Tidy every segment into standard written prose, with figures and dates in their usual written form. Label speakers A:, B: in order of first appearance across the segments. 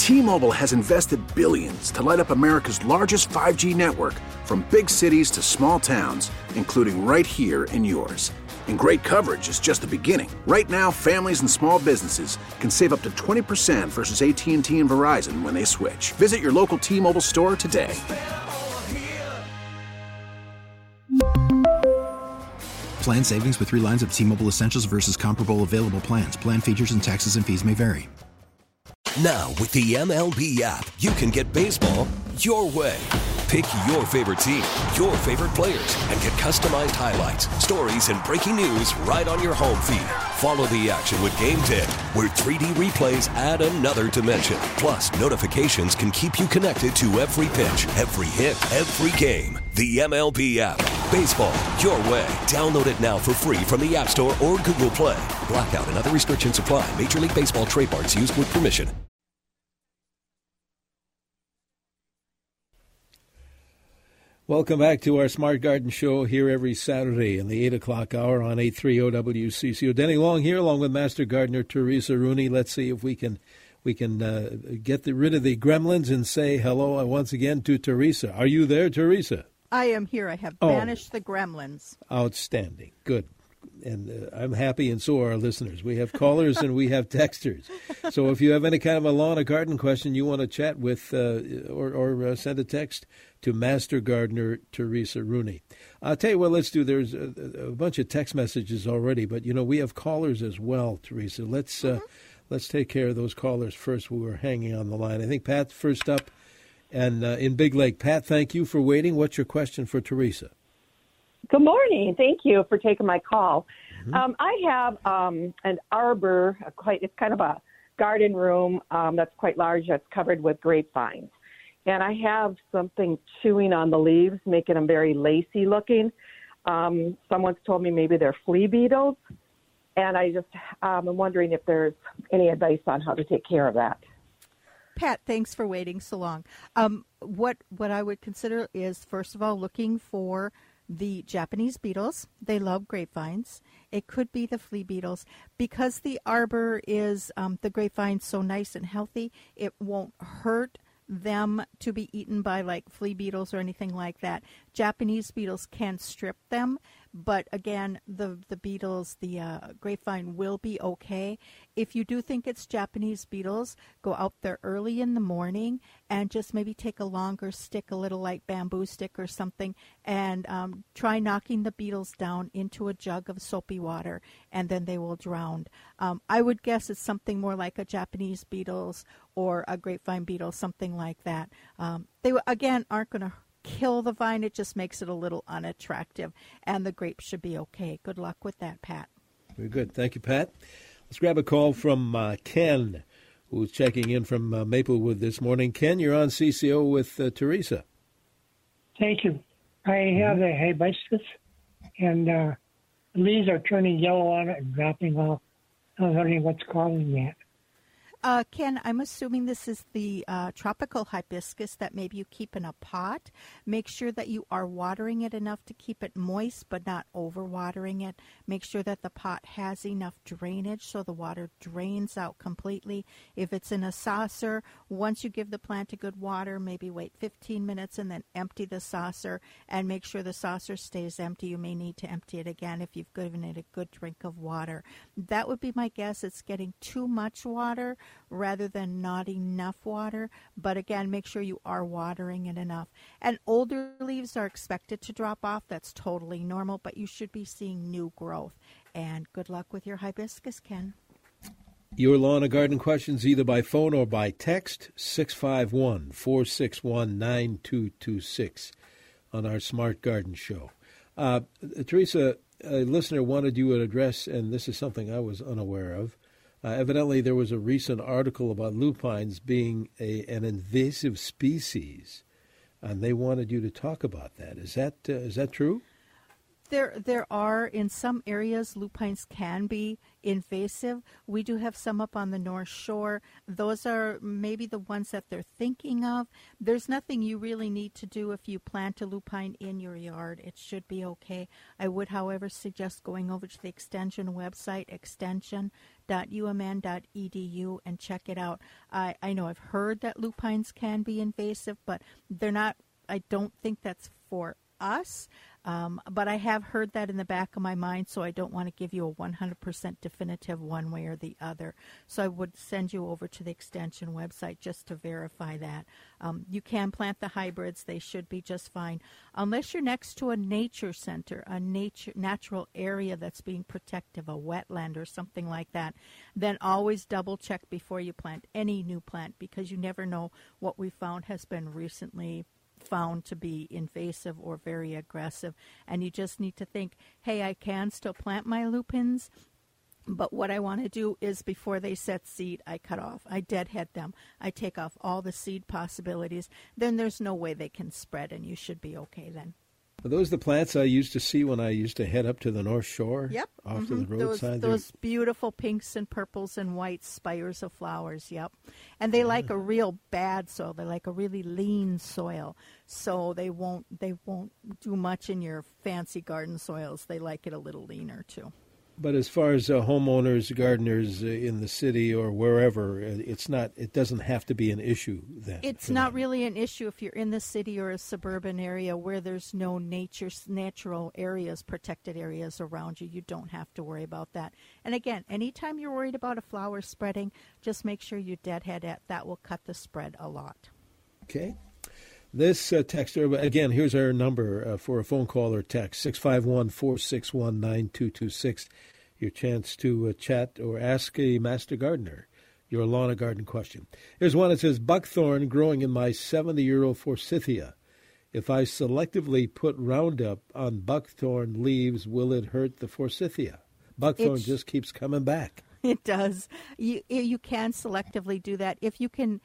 A: T-Mobile has invested billions to light up America's largest 5G network, from big cities to small towns, including right here in yours. And great coverage is just the beginning. Right now, families and small businesses can save up to 20% versus AT&T and Verizon when they switch. Visit your local T-Mobile store today.
B: Plan savings with 3 lines of T-Mobile Essentials versus comparable available plans. Plan features and taxes and fees may vary.
C: Now, with the MLB app, you can get baseball your way. Pick your favorite team, your favorite players, and get customized highlights, stories, and breaking news right on your home feed. Follow the action with Game Day, where 3D replays add another dimension. Plus, notifications can keep you connected to every pitch, every hit, every game. The MLB app. Baseball your way. Download it now for free from the App Store or Google Play. Blackout and other restrictions apply. Major League Baseball trademarks used with permission.
D: Welcome back to our Smart Garden Show here every Saturday in the 8 o'clock hour on 830 WCCO. Denny Long here along with Master Gardener Teresa Rooney. Let's see if we can get rid of the gremlins and say hello once again to Teresa. Are you there, Teresa?
E: I am here. I have banished the gremlins.
D: Outstanding. Good. And I'm happy, and so are our listeners. We have callers and we have texters. So if you have any kind of a lawn or garden question you want to chat with or send a text to Master Gardener Teresa Rooney. I'll tell you what, let's do. There's a bunch of text messages already, but, we have callers as well, Teresa. Let's take care of those callers first. We were hanging on the line. I think Pat first up, and in Big Lake. Pat, thank you for waiting. What's your question for Teresa?
F: Good morning. Thank you for taking my call. Mm-hmm. I have an arbor, it's kind of a garden room that's quite large, that's covered with grapevines. And I have something chewing on the leaves, making them very lacy looking. Someone's told me maybe they're flea beetles. And I just am wondering if there's any advice on how to take care of that.
E: Pat, thanks for waiting so long. What I would consider is, first of all, looking for the Japanese beetles. They love grapevines. It could be the flea beetles. Because the arbor is the grapevine so nice and healthy, it won't hurt them to be eaten by like flea beetles or anything like that. Japanese beetles can strip them, but again, the beetles, the grapevine will be okay. If you do think it's Japanese beetles, go out there early in the morning and just maybe take a longer stick, a little like bamboo stick or something, and try knocking the beetles down into a jug of soapy water, and then they will drown. I would guess it's something more like a Japanese beetles or a grapevine beetle, something like that. They, again, aren't going to kill the vine. It just makes it a little unattractive, and the grapes should be okay. Good luck with that, Pat.
D: Very good. Thank you, Pat. Let's grab a call from Ken, who's checking in from Maplewood this morning. Ken, you're on CCO with Teresa.
G: Thank you. I have a hibiscus, and the leaves are turning yellow on it and dropping off. I was wondering what's causing that.
E: Ken, I'm assuming this is the tropical hibiscus that maybe you keep in a pot. Make sure that you are watering it enough to keep it moist, but not overwatering it. Make sure that the pot has enough drainage so the water drains out completely. If it's in a saucer, once you give the plant a good water, maybe wait 15 minutes and then empty the saucer and make sure the saucer stays empty. You may need to empty it again if you've given it a good drink of water. That would be my guess. It's getting too much water rather than not enough water. But again, make sure you are watering it enough. And older leaves are expected to drop off. That's totally normal, but you should be seeing new growth. And good luck with your hibiscus, Ken.
D: Your lawn and garden questions either by phone or by text, 651-461-9226 on our Smart Garden Show. Teresa, a listener wanted you to address, and this is something I was unaware of. Evidently, there was a recent article about lupines being an invasive species, and they wanted you to talk about that. Is that true?
E: There are, in some areas, lupines can be invasive. We do have some up on the North Shore. Those are maybe the ones that they're thinking of. There's nothing you really need to do if you plant a lupine in your yard. It should be okay. I would, however, suggest going over to the Extension website, extension.umn.edu, and check it out. I know I've heard that lupines can be invasive, but they're not. I don't think that's for us. But I have heard that in the back of my mind, so I don't want to give you a 100% definitive one way or the other. So I would send you over to the Extension website just to verify that. You can plant the hybrids. They should be just fine. Unless you're next to a nature center, a natural area that's being protective, a wetland or something like that, then always double check before you plant any new plant, because you never know what we found has been recently found to be invasive or very aggressive, and you just need to think, hey, I can still plant my lupins, but what I want to do is before they set seed, I cut off, I deadhead them, I take off all the seed possibilities. Then there's no way they can spread, and you should be okay then.
D: Are those the plants I used to see when I used to head up to the North Shore?
E: Yep.
D: Off to the roadside?
E: Those beautiful pinks and purples and white spires of flowers, yep. And they like a real bad soil. They like a really lean soil. So they won't do much in your fancy garden soils. They like it a little leaner too.
D: But as far as homeowners, gardeners in the city or wherever, it doesn't have to be an issue then.
E: It's not really an issue if you're in the city or a suburban area where there's no natural areas, protected areas around you. You don't have to worry about that. And again, anytime you're worried about a flower spreading, just make sure you deadhead it. That will cut the spread a lot.
D: Okay. This texter, again, here's our number for a phone call or text, 651-461-9226. Your chance to chat or ask a master gardener your lawn or garden question. Here's one that says, buckthorn growing in my 70-year-old forsythia. If I selectively put Roundup on buckthorn leaves, will it hurt the forsythia? Buckthorn just keeps coming back.
E: It does. You can selectively do that. If you can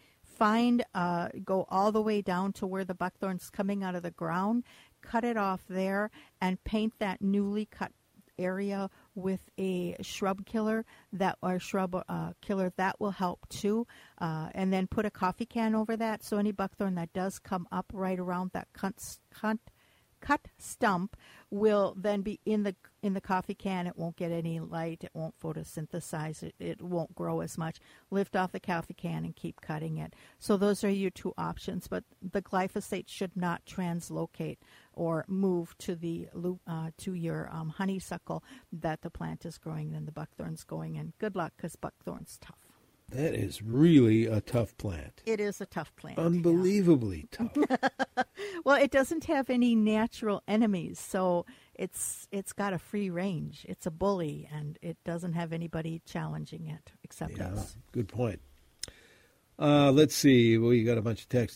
E: go all the way down to where the buckthorn's coming out of the ground, cut it off there, and paint that newly cut area with a shrub killer that will help too, and then put a coffee can over that, so any buckthorn that does come up right around that cut stump will then be in the coffee can. It won't get any light. It won't photosynthesize. It won't grow as much. Lift off the coffee can and keep cutting it. So those are your two options. But the glyphosate should not translocate or move to your honeysuckle that the plant is growing and the buckthorn's going in. Good luck, because buckthorn's tough.
D: That is really a tough plant.
E: It is a tough plant.
D: Unbelievably tough.
E: Well, it doesn't have any natural enemies, so it's got a free range. It's a bully, and it doesn't have anybody challenging it except us.
D: Good point. Let's see. We got a bunch of text.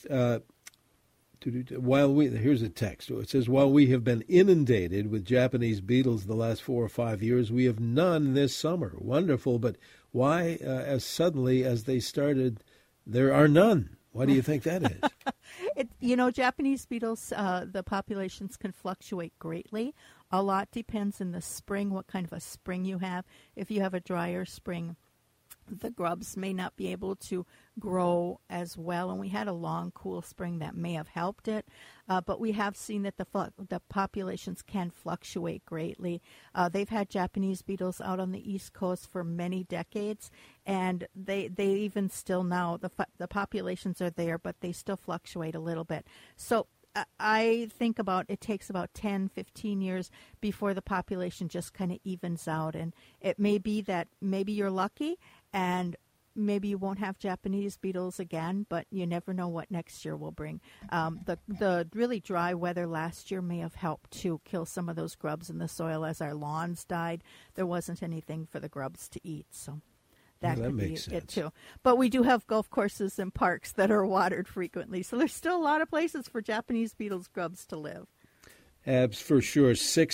D: Here's a text. It says, while we have been inundated with Japanese beetles the last 4 or 5 years, we have none this summer. Wonderful, but why, as suddenly as they started, there are none? Why do you think that is?
E: Japanese beetles, the populations can fluctuate greatly. A lot depends in the spring, what kind of a spring you have. If you have a drier spring, the grubs may not be able to grow as well, and we had a long, cool spring that may have helped it. But we have seen that the populations can fluctuate greatly. They've had Japanese beetles out on the East Coast for many decades, and they even still now, the populations are there, but they still fluctuate a little bit. So I think it takes about 10, 15 years before the population just kind of evens out. And it may be that maybe you're lucky and maybe you won't have Japanese beetles again, but you never know what next year will bring. The really dry weather last year may have helped to kill some of those grubs in the soil. As our lawns died, there wasn't anything for the grubs to eat, so that could be it too. But we do have golf courses and parks that are watered frequently, so there's still a lot of places for Japanese beetles grubs to live.
D: Abs for sure.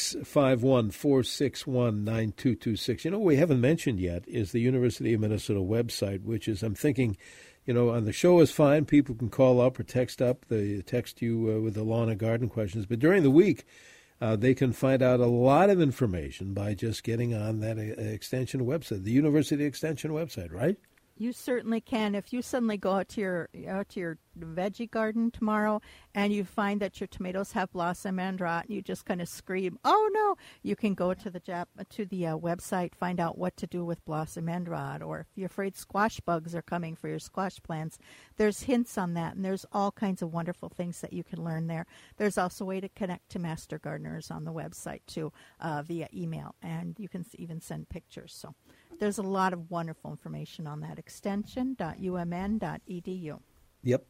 D: 651-461-9226. What we haven't mentioned yet is the University of Minnesota website, which is, I'm thinking, on the show is fine. People can call up or text up. They text you with the lawn and garden questions. But during the week, they can find out a lot of information by just getting on that extension website, the University Extension website, right?
E: You certainly can. If you suddenly go out to your veggie garden tomorrow and you find that your tomatoes have blossom end rot, and you just kind of scream, "Oh no!" You can go to the website, find out what to do with blossom end rot, or if you're afraid squash bugs are coming for your squash plants, there's hints on that, and there's all kinds of wonderful things that you can learn there. There's also a way to connect to Master Gardeners on the website too, via email, and you can even send pictures. So there's a lot of wonderful information on that. Extension.umn.edu.
D: Yep,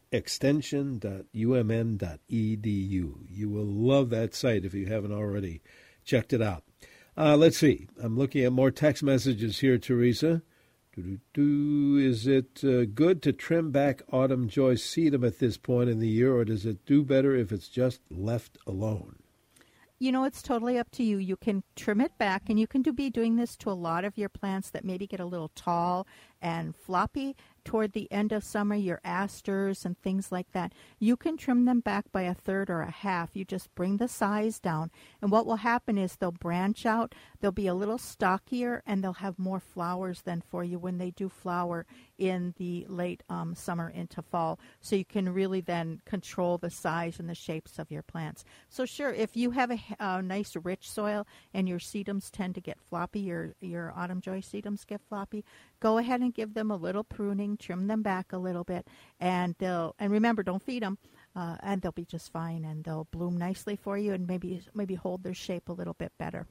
D: extension.umn.edu. You will love that site if you haven't already checked it out. Let's see. I'm looking at more text messages here, Teresa. Is it good to trim back autumn joy sedum at this point in the year, or does it do better if it's just left alone?
E: You know, it's totally up to you. You can trim it back, and you can be doing this to a lot of your plants that maybe get a little tall and floppy toward the end of summer, your asters and things like that. You can trim them back by a third or a half. You just bring the size down, and what will happen is they'll branch out, they'll be a little stockier, and they'll have more flowers then for you when they do flower in the late summer into fall. So you can really then control the size and the shapes of your plants. So sure, if you have a nice rich soil and your sedums tend to get floppy, your autumn joy sedums get floppy, go ahead and give them a little pruning, trim them back a little bit, and remember, don't feed them, and they'll be just fine, and they'll bloom nicely for you, and maybe hold their shape a little bit better.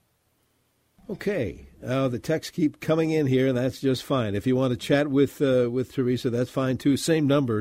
D: Okay, the texts keep coming in here, and that's just fine. If you want to chat with Teresa, that's fine too. Same number,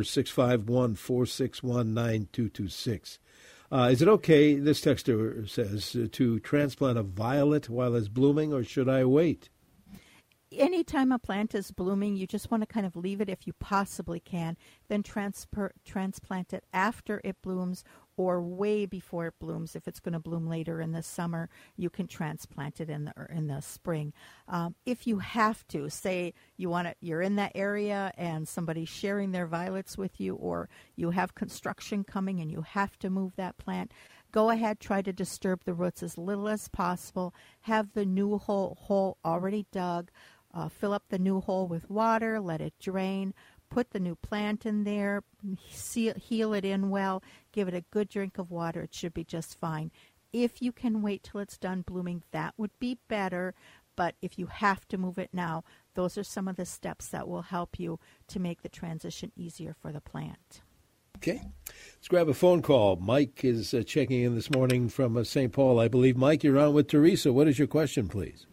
D: 651-461-9226. Is it okay, this texter says, to transplant a violet while it's blooming, or should I wait?
E: Anytime a plant is blooming, you just want to kind of leave it if you possibly can, then transplant it after it blooms or way before it blooms. If it's going to bloom later in the summer, you can transplant it in the spring. If you have to, say you're in that area and somebody's sharing their violets with you, or you have construction coming and you have to move that plant, go ahead, try to disturb the roots as little as possible. Have the new hole already dug. Fill up the new hole with water, let it drain, put the new plant in there, heal it in well, give it a good drink of water. It should be just fine. If you can wait till it's done blooming, that would be better. But if you have to move it now, those are some of the steps that will help you to make the transition easier for the plant.
D: Okay. Let's grab a phone call. Mike is checking in this morning from St. Paul. I believe, Mike, you're on with Teresa. What is your question, please?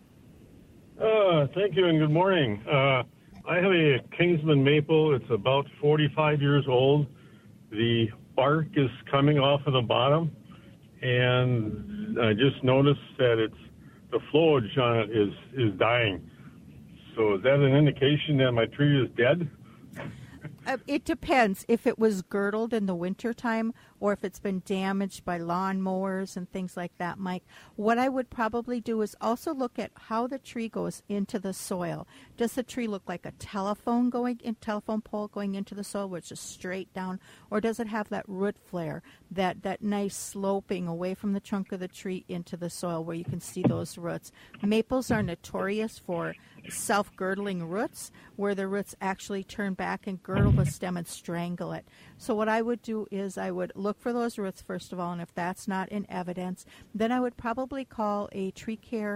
H: Thank you and good morning. I have a Kingsman maple. It's about 45 years old. The bark is coming off of the bottom, and I just noticed that the foliage on it is dying. So is that an indication that my tree is dead?
E: It depends if it was girdled in the wintertime or if it's been damaged by lawn mowers and things like that, Mike. What I would probably do is also look at how the tree goes into the soil. Does the tree look like a telephone pole going into the soil, which is straight down, or does it have that root flare, that nice sloping away from the trunk of the tree into the soil where you can see those roots? Maples are notorious for self-girdling roots, where the roots actually turn back and girdle the stem and strangle it. So what I would do is I would look for those roots first of all, and if that's not in evidence, then I would probably call a an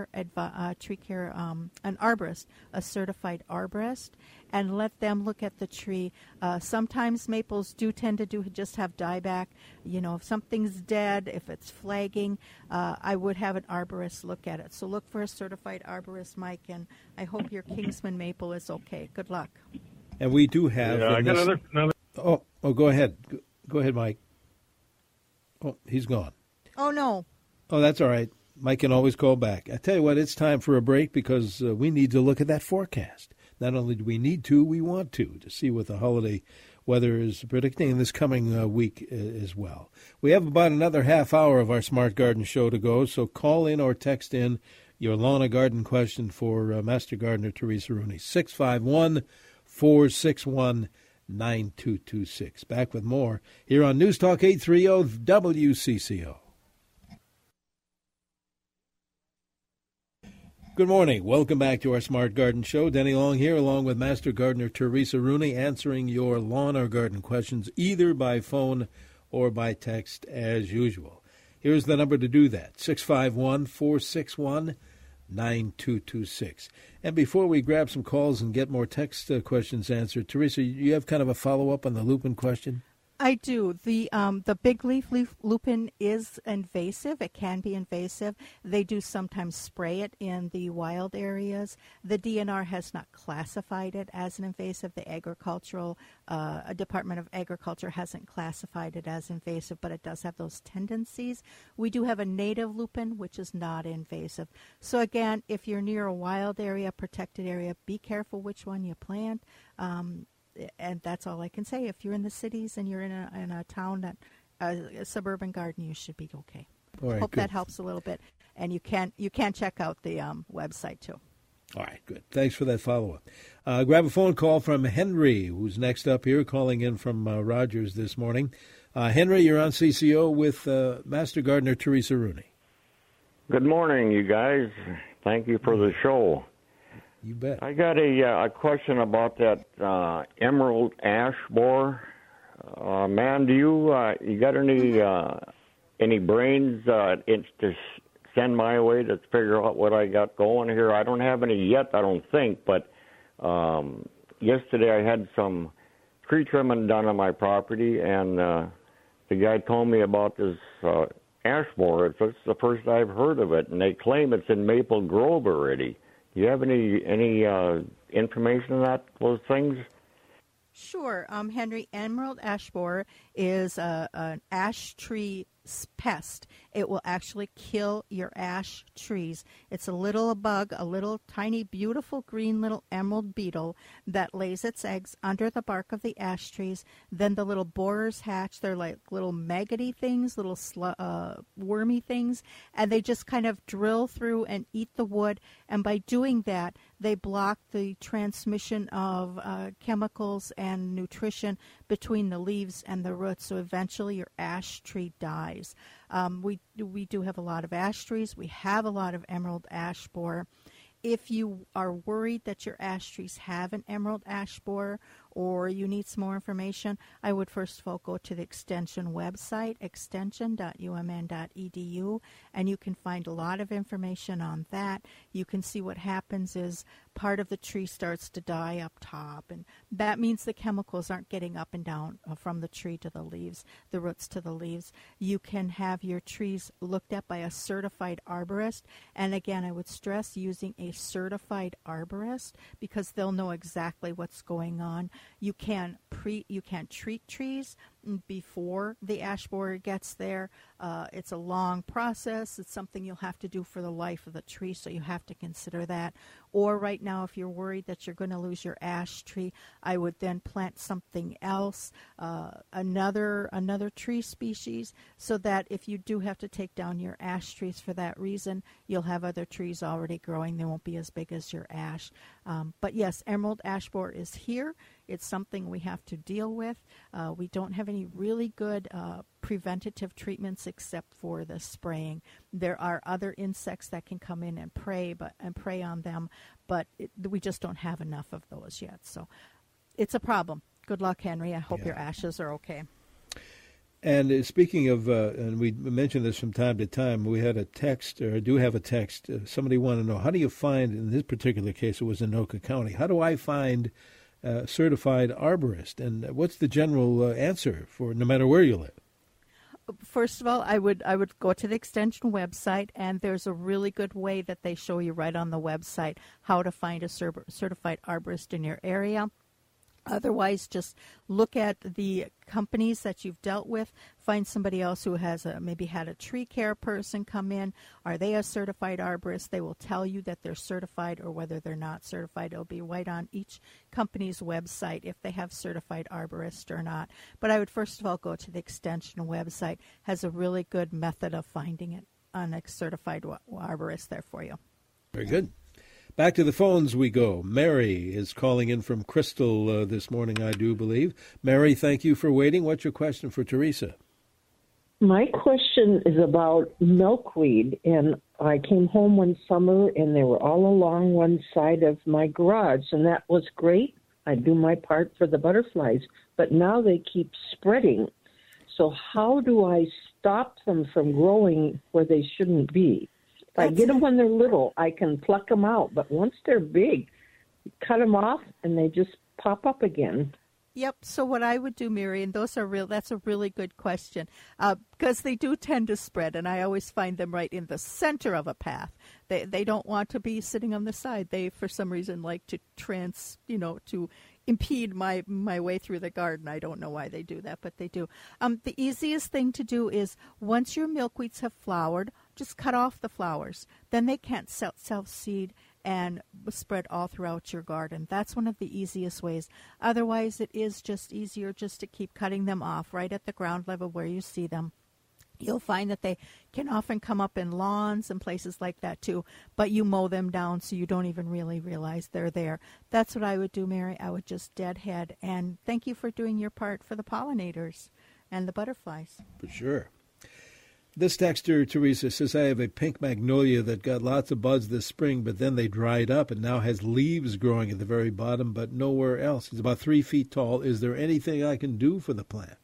E: arborist, a certified arborist, and let them look at the tree. Sometimes maples do tend to just have dieback. You know, if something's dead, if it's flagging, I would have an arborist look at it. So look for a certified arborist, Mike, and I hope your Kingsman maple is okay. Good luck.
D: And we do have...
H: I got another...
D: Oh, go ahead. Go ahead, Mike. Oh, he's gone.
E: Oh, no.
D: Oh, that's all right. Mike can always call back. I tell you what, it's time for a break because we need to look at that forecast. Not only do we need to, we want to see what the holiday weather is predicting this coming week as well. We have about another half hour of our Smart Garden show to go, so call in or text in your lawn and garden question for Master Gardener Teresa Rooney. 651-461-9226. Back with more here on News Talk 830 WCCO. Good morning. Welcome back to our Smart Garden Show. Denny Long here, along with Master Gardener Teresa Rooney, answering your lawn or garden questions either by phone or by text as usual. Here's the number to do that, 651-461-9226. And before we grab some calls and get more text questions answered, Teresa, you have kind of a follow-up on the lupin question?
E: I do. The big leaf lupin is invasive. It can be invasive. They do sometimes spray it in the wild areas. The DNR has not classified it as an invasive. The Department of Agriculture hasn't classified it as invasive, but it does have those tendencies. We do have a native lupin, which is not invasive. So again, if you're near a wild area, protected area, be careful which one you plant. And that's all I can say. If you're in the cities and you're in a town that a suburban garden, you should be okay.
D: All right,
E: Hope
D: good.
E: that helps a little bit. And you can check out the website too.
D: All right, good. Thanks for that follow-up. Grab a phone call from Henry, who's next up here, calling in from Rogers this morning. Henry, you're on CCO with Master Gardener Teresa Rooney.
I: Good morning, you guys. Thank you for the show.
D: You bet.
I: I got a question about that emerald ash borer. Man, do you got any brains to send my way to figure out what I got going here? I don't have any yet, I don't think, but yesterday I had some tree trimming done on my property, and the guy told me about this ash borer. It's the first I've heard of it, and they claim it's in Maple Grove already. Do you have any information on those things?
E: Sure. Henry, emerald ash borer is an ash tree pest. It will actually kill your ash trees. It's a little bug, a little tiny, beautiful green little emerald beetle that lays its eggs under the bark of the ash trees. Then the little borers hatch. They're like little maggoty things, little wormy things, and they just kind of drill through and eat the wood. And by doing that, they block the transmission of chemicals and nutrition between the leaves and the roots, so eventually your ash tree dies. We do have a lot of ash trees. We have a lot of emerald ash borer. If you are worried that your ash trees have an emerald ash borer or you need some more information, I would first of all go to the Extension website, extension.umn.edu, and you can find a lot of information on that. You can see what happens is part of the tree starts to die up top, and that means the chemicals aren't getting up and down from the tree to the leaves, the roots to the leaves. You can have your trees looked at by a certified arborist, and again, I would stress using a certified arborist because they'll know exactly what's going on. You can treat trees before the ash borer gets there. It's a long process. It's something you'll have to do for the life of the tree, so you have to consider that. Or right now, if you're worried that you're going to lose your ash tree, I would then plant something else, another tree species, so that if you do have to take down your ash trees for that reason, you'll have other trees already growing. They won't be as big as your ash. But yes, emerald ash borer is here. It's something we have to deal with. We don't have any really good preventative treatments except for the spraying. There are other insects that can come in and prey on them, but we just don't have enough of those yet. So it's a problem. Good luck, Henry. I hope your ashes are okay.
D: And speaking of, and we mention this from time to time, we had a text, or do have a text. Somebody wanted to know, how do you find, in this particular case, it was in Anoka County, how do I find certified arborist, and what's the general answer for no matter where you live?
E: First of all, I would go to the Extension website, and there's a really good way that they show you right on the website how to find a certified arborist in your area. Otherwise, just look at the companies that you've dealt with. Find somebody else who has maybe had a tree care person come in. Are they a certified arborist? They will tell you that they're certified or whether they're not certified. It'll be right on each company's website if they have certified arborist or not. But I would first of all go to the Extension website. Has a really good method of finding it on a certified arborist there for you.
D: Very good. Back to the phones we go. Mary is calling in from Crystal this morning, I do believe. Mary, thank you for waiting. What's your question for Teresa?
J: My question is about milkweed, and I came home one summer, and they were all along one side of my garage, and that was great. I do my part for the butterflies, but now they keep spreading. So how do I stop them from growing where they shouldn't be? If I get them when they're little, I can pluck them out, but once they're big, cut them off, and they just pop up again.
E: Yep. So what I would do, Mary, and that's a really good question, because they do tend to spread, and I always find them right in the center of a path. They don't want to be sitting on the side. They, for some reason, like to to impede my way through the garden. I don't know why they do that, but they do. The easiest thing to do is once your milkweeds have flowered, just cut off the flowers. Then they can't self-seed and spread all throughout your garden. That's one of the easiest ways. Otherwise, it is just easier just to keep cutting them off right at the ground level where you see them. You'll find that they can often come up in lawns and places like that too, but you mow them down so you don't even really realize they're there. That's what I would do, Mary. I would just deadhead. And thank you for doing your part for the pollinators and the butterflies.
D: For sure. This texter, Teresa, says, I have a pink magnolia that got lots of buds this spring, but then they dried up and now has leaves growing at the very bottom, but nowhere else. It's about 3 feet tall. Is there anything I can do for the plant?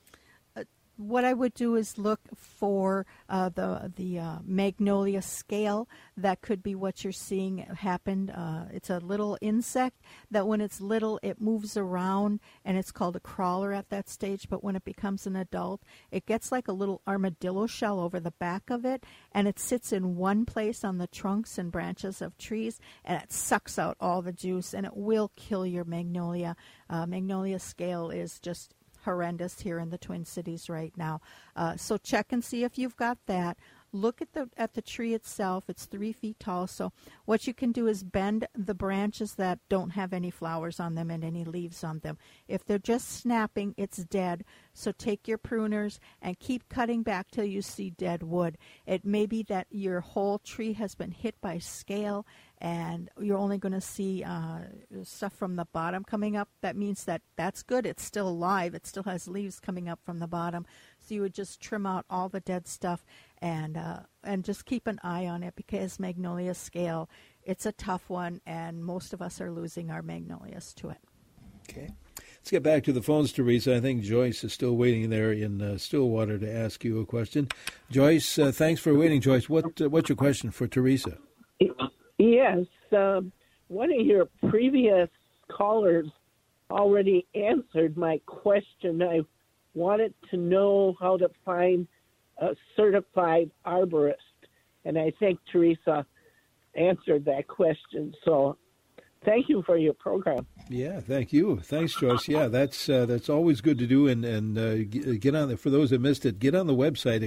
E: What I would do is look for the magnolia scale. That could be what you're seeing happen. It's a little insect that when it's little, it moves around, and it's called a crawler at that stage. But when it becomes an adult, it gets like a little armadillo shell over the back of it, and it sits in one place on the trunks and branches of trees, and it sucks out all the juice, and it will kill your magnolia. Magnolia scale is just horrendous here in the Twin Cities right now. So check and see if you've got that. Look at the tree itself. It's 3 feet tall. So what you can do is bend the branches that don't have any flowers on them and any leaves on them. If they're just snapping, it's dead. So take your pruners and keep cutting back till you see dead wood. It may be that your whole tree has been hit by scale and you're only going to see stuff from the bottom coming up. That means that's good. It's still alive. It still has leaves coming up from the bottom. So you would just trim out all the dead stuff and just keep an eye on it, because magnolia scale, it's a tough one, and most of us are losing our magnolias to it.
D: Okay. Let's get back to the phones, Teresa. I think Joyce is still waiting there in Stillwater to ask you a question. Joyce, thanks for waiting. Joyce, what's your question for Teresa?
K: Yes. One of your previous callers already answered my question. I wanted to know how to find a certified arborist, and I think Teresa answered that question. So thank you for your program.
D: Yeah, thank you. Thanks, Joyce. Yeah, that's always good to do. And get on there. For those that missed it, get on the website,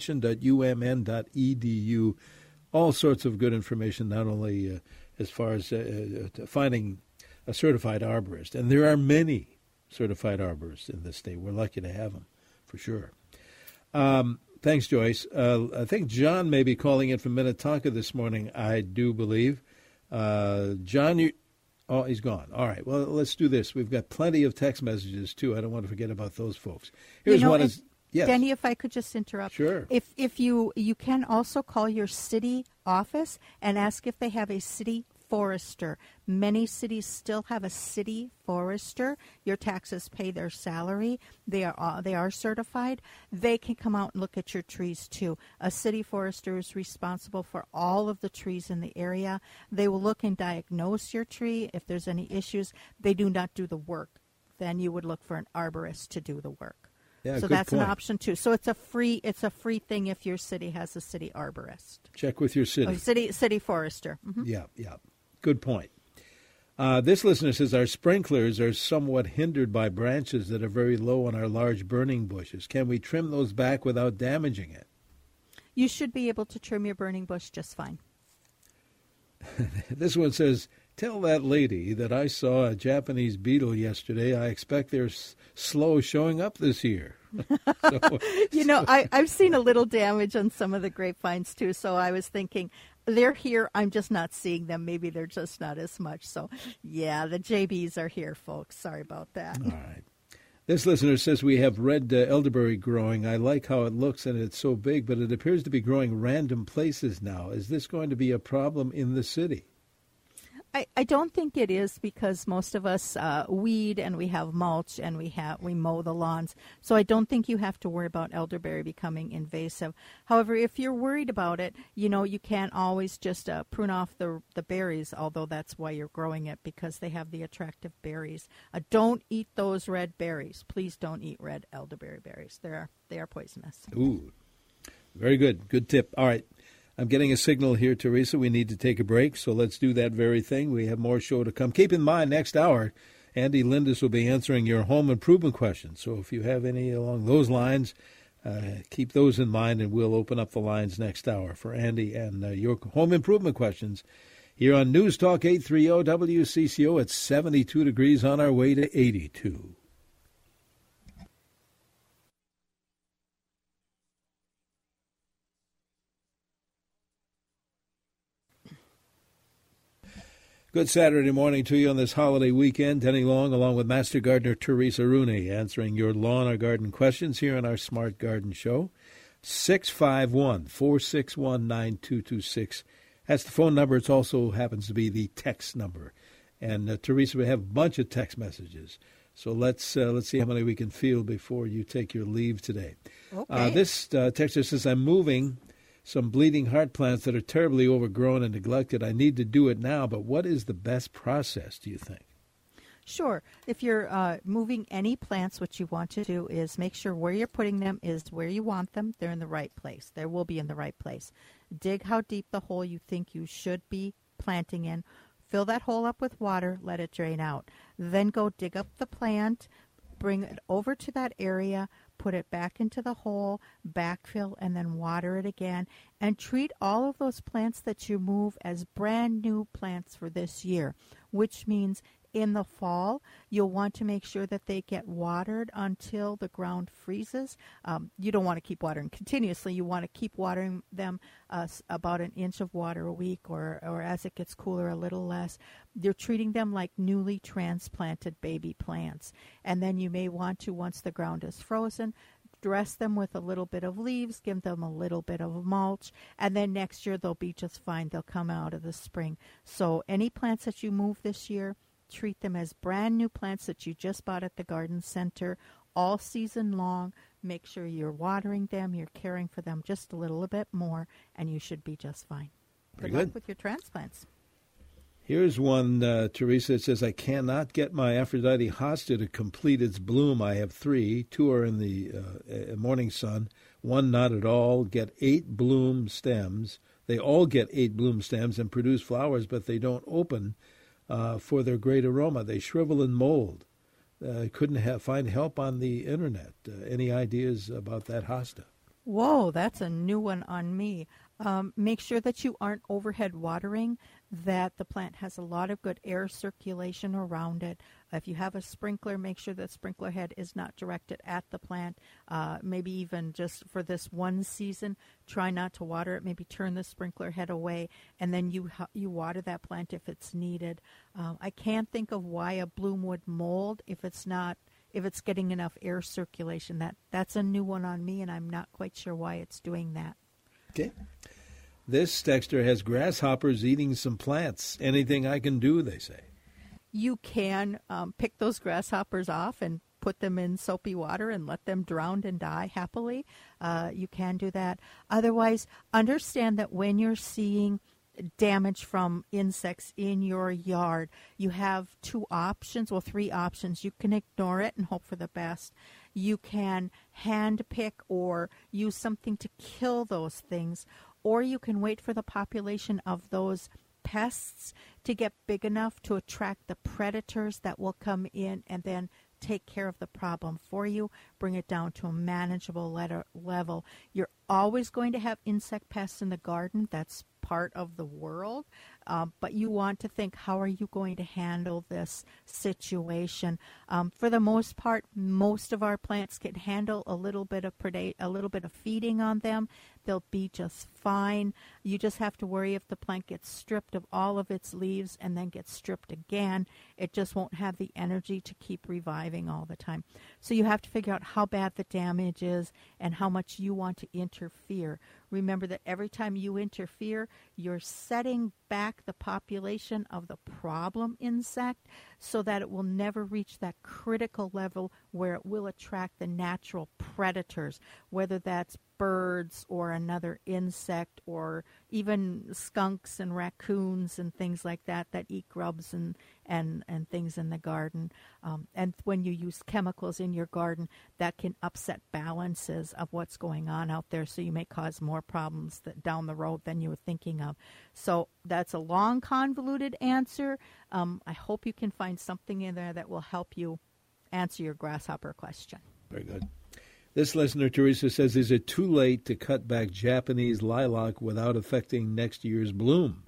D: extension.umn.edu. All sorts of good information, not only as far as finding a certified arborist. And there are many certified arborists in this state. We're lucky to have them, for sure. Thanks, Joyce. I think John may be calling in from Minnetonka this morning, I do believe. John, he's gone. All right, well, let's do this. We've got plenty of text messages, too. I don't want to forget about those folks. Here's one. Yes.
E: Denny, if I could just interrupt.
D: Sure.
E: If you can also call your city office and ask if they have a city forester. Many cities still have a city forester. Your taxes pay their salary. They are certified. They can come out and look at your trees too. A city forester is responsible for all of the trees in the area. They will look and diagnose your tree. If there's any issues, they do not do the work. Then you would look for an arborist to do the work.
D: Yeah,
E: so that's an option too. So it's a free thing if your city has a city arborist.
D: Check with your city.
E: City forester. Mm-hmm.
D: Yeah. Good point. This listener says our sprinklers are somewhat hindered by branches that are very low on our large burning bushes. Can we trim those back without damaging it?
E: You should be able to trim your burning bush just fine.
D: This one says, tell that lady that I saw a Japanese beetle yesterday. I expect they're slow showing up this year.
E: I've seen a little damage on some of the grapevines too, so I was thinking, they're here, I'm just not seeing them. Maybe they're just not as much. So, yeah, the JBs are here, folks. Sorry about that.
D: All right. This listener says we have red elderberry growing. I like how it looks and it's so big, but it appears to be growing random places now. Is this going to be a problem in the city?
E: I don't think it is, because most of us weed and we have mulch and we mow the lawns. So I don't think you have to worry about elderberry becoming invasive. However, if you're worried about it, you can't always just prune off the berries, although that's why you're growing it, because they have the attractive berries. Don't eat those red berries. Please don't eat red elderberry berries. They are poisonous.
D: Ooh, very good. Good tip. All right. I'm getting a signal here, Teresa. We need to take a break, so let's do that very thing. We have more show to come. Keep in mind, next hour, Andy Lindis will be answering your home improvement questions. So if you have any along those lines, keep those in mind, and we'll open up the lines next hour for Andy and your home improvement questions here on News Talk 830 WCCO. It's 72 degrees on our way to 82. Good Saturday morning to you on this holiday weekend. Denny Long, along with Master Gardener Teresa Rooney, answering your lawn or garden questions here on our Smart Garden Show. 651-461-9226. That's the phone number. It also happens to be the text number. And Teresa, we have a bunch of text messages. So let's see how many we can field before you take your leave today.
E: Okay.
D: This texter says, I'm moving some bleeding heart plants that are terribly overgrown and neglected. I need to do it now, but what is the best process, do you think?
E: Sure. If you're moving any plants, what you want to do is make sure where you're putting them is where you want them. They're in the right place. They will be in the right place. Dig how deep the hole you think you should be planting in. Fill that hole up with water. Let it drain out. Then go dig up the plant, bring it over to that area, put it back into the hole, backfill, and then water it again. And treat all of those plants that you move as brand new plants for this year, which means in the fall, you'll want to make sure that they get watered until the ground freezes. You don't want to keep watering continuously. You want to keep watering them about an inch of water a week, or as it gets cooler, a little less. You're treating them like newly transplanted baby plants. And then you may want to, once the ground is frozen, dress them with a little bit of leaves, give them a little bit of mulch, and then next year they'll be just fine. They'll come out of the spring. So any plants that you move this year, treat them as brand new plants that you just bought at the garden center all season long. Make sure you're watering them, you're caring for them just a little bit more, and you should be just fine. Good luck with your transplants.
D: Here's one, Teresa. It says, I cannot get my Aphrodite hosta to complete its bloom. I have 3. 2 are in the morning sun. 1 not at all. Get 8 bloom stems. They all get 8 bloom stems and produce flowers, but they don't open for their great aroma. They shrivel and mold. Couldn't find help on the internet. Any ideas about that hosta?
E: Whoa, that's a new one on me. Make sure that you aren't overhead watering, that the plant has a lot of good air circulation around it. If you have a sprinkler, make sure that sprinkler head is not directed at the plant. Maybe even just for this one season, try not to water it. Maybe turn the sprinkler head away, and then you water that plant if it's needed. I can't think of why a bloom would mold if it's getting enough air circulation. That's a new one on me, and I'm not quite sure why it's doing that.
D: Okay. This texter has grasshoppers eating some plants. Anything I can do, they say.
E: You can pick those grasshoppers off and put them in soapy water and let them drown and die happily. You can do that. Otherwise, understand that when you're seeing damage from insects in your yard, you have 3 options. You can ignore it and hope for the best. You can hand pick or use something to kill those things, or you can wait for the population of those pests to get big enough to attract the predators that will come in and then take care of the problem for you, bring it down to a manageable level. You're always going to have insect pests in the garden. That's part of the world. But you want to think, how are you going to handle this situation? For the most part, most of our plants can handle a little bit of feeding on them. They'll be just fine. You just have to worry if the plant gets stripped of all of its leaves and then gets stripped again. It just won't have the energy to keep reviving all the time. So you have to figure out how bad the damage is and how much you want to interfere. Remember that every time you interfere, you're setting back the population of the problem insect so that it will never reach that critical level where it will attract the natural predators, whether that's birds or another insect or even skunks and raccoons and things like that eat grubs and things in the garden. And when you use chemicals in your garden, that can upset balances of what's going on out there, so you may cause more problems down the road than you were thinking of. So that's a long, convoluted answer. I hope you can find something in there that will help you answer your grasshopper question.
D: Very good. This listener, Teresa, says, is it too late to cut back Japanese lilac without affecting next year's bloom?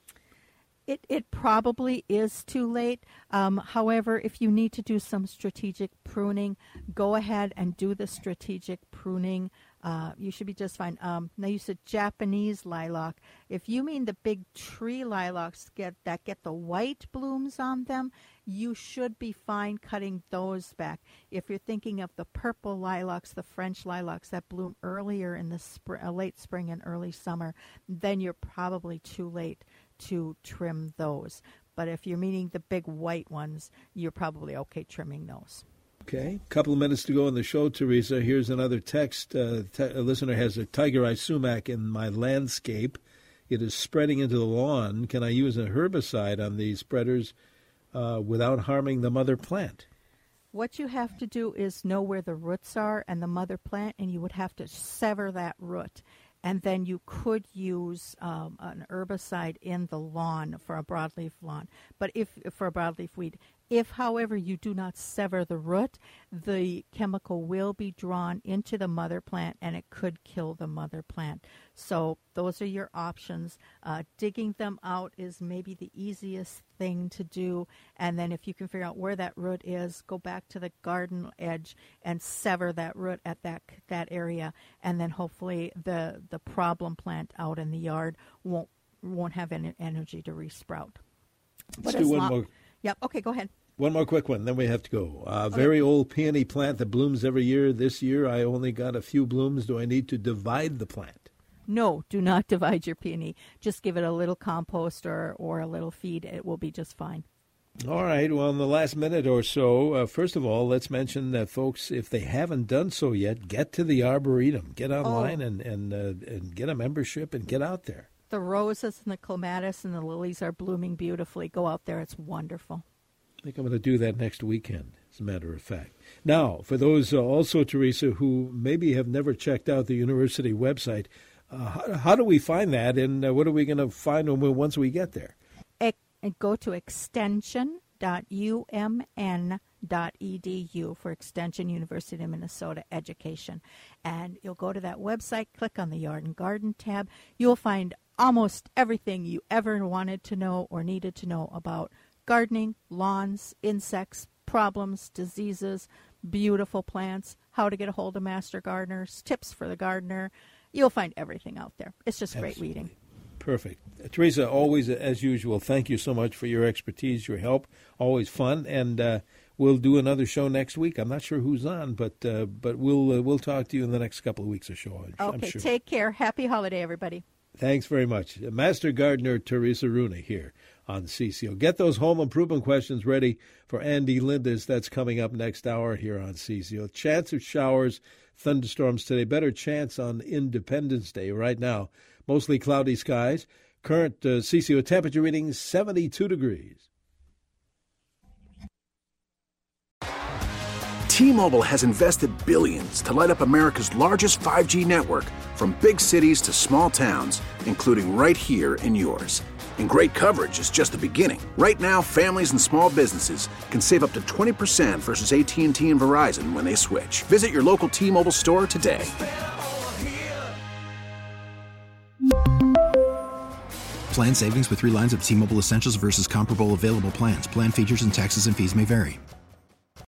E: It probably is too late. However, if you need to do some strategic pruning, go ahead and do the strategic pruning. You should be just fine. Now you said Japanese lilac. If you mean the big tree lilacs that get the white blooms on them, you should be fine cutting those back. If you're thinking of the purple lilacs, the French lilacs that bloom earlier in the late spring and early summer, then you're probably too late to trim those. But if you're meaning the big white ones, you're probably okay trimming those.
D: Okay, a couple of minutes to go in the show, Teresa. Here's another text. A listener has a tiger eye sumac in my landscape. It is spreading into the lawn. Can I use a herbicide on these spreaders without harming the mother plant?
E: What you have to do is know where the roots are and the mother plant, and you would have to sever that root. And then you could use an herbicide in the lawn for a broadleaf lawn, but for a broadleaf weed. If, however, you do not sever the root, the chemical will be drawn into the mother plant, and it could kill the mother plant. So those are your options. Digging them out is maybe the easiest thing to do, and then if you can figure out where that root is, go back to the garden edge and sever that root at that area, and then hopefully the problem plant out in the yard won't have any energy to resprout.
D: Let's do one more.
E: Yep. Okay, go ahead.
D: One more quick one, then we have to go. Very old peony plant that blooms every year. This year I only got a few blooms. Do I need to divide the plant?
E: No, do not divide your peony. Just give it a little compost or a little feed. It will be just fine.
D: All right. Well, in the last minute or so, first of all, let's mention that, folks, if they haven't done so yet, get to the Arboretum. Get online and get a membership and get out there.
E: The roses and the clematis and the lilies are blooming beautifully. Go out there. It's wonderful.
D: I think I'm going to do that next weekend, as a matter of fact. Now, for those also, Teresa, who maybe have never checked out the university website, how do we find that, and what are we going to find once we get there?
E: Go to extension.umn.edu for Extension University of Minnesota Education. And you'll go to that website, click on the Yard and Garden tab. You'll find almost everything you ever wanted to know or needed to know about gardening, lawns, insects, problems, diseases, beautiful plants, how to get a hold of master gardeners, tips for the gardener. You'll find everything out there. It's just great reading.
D: Perfect. Teresa, always, as usual, thank you so much for your expertise, your help. Always fun. And we'll do another show next week. I'm not sure who's on, but we'll talk to you in the next couple of weeks or so. I'm sure.
E: Take care. Happy holiday, everybody.
D: Thanks very much. Master Gardener Teresa Rooney here on CCO. Get those home improvement questions ready for Andy Lindes. That's coming up next hour here on CCO. Chance of showers, thunderstorms today. Better chance on Independence Day. Right now, mostly cloudy skies. Current CCO temperature reading 72 degrees.
A: T-Mobile has invested billions to light up America's largest 5G network, from big cities to small towns, including right here in yours. And great coverage is just the beginning. Right now, families and small businesses can save up to 20% versus AT&T and Verizon when they switch. Visit your local T-Mobile store today.
B: Plan savings with 3 lines of T-Mobile Essentials versus comparable available plans. Plan features and taxes and fees may vary.